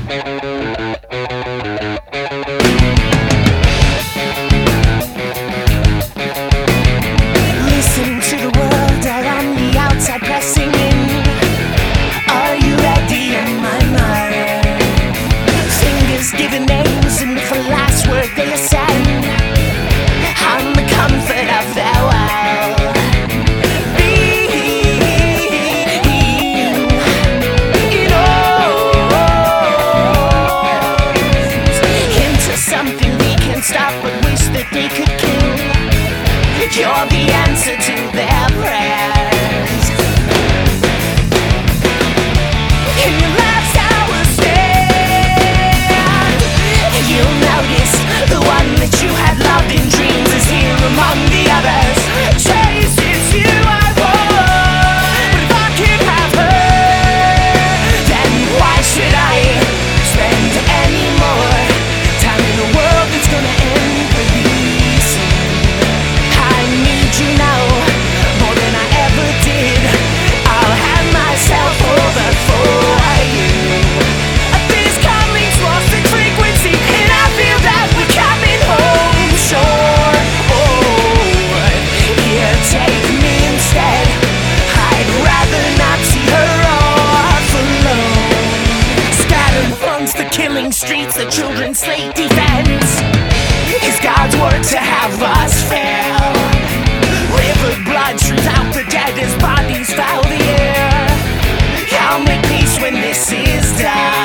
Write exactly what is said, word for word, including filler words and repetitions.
Listen to the world all on the outside pressing in. Are you ready in my mind? Fingers giving names and for last word they ascend. I'm the comfort of their world. Being it all into something we can stop but wish that they could kill. You're the answer to their prayers. In your last hour stand, you'll notice the one that you had loved in dreams is here among the others. Chase is you I want, but if I can't have her, then why should I spend any more time in a world that's gonna end pretty soon? I need you now more than I ever did. I'll hand myself over for you. This calling's lost its frequency, and I feel that we're coming home. Sure, oh, here, take me instead. I'd rather not see her off alone. Scattered amongst the killing streets, the children's slate defense. Is God's word to have us fail? Rivered blood streams out the dead as bodies foul the air. I'll make peace when this is done.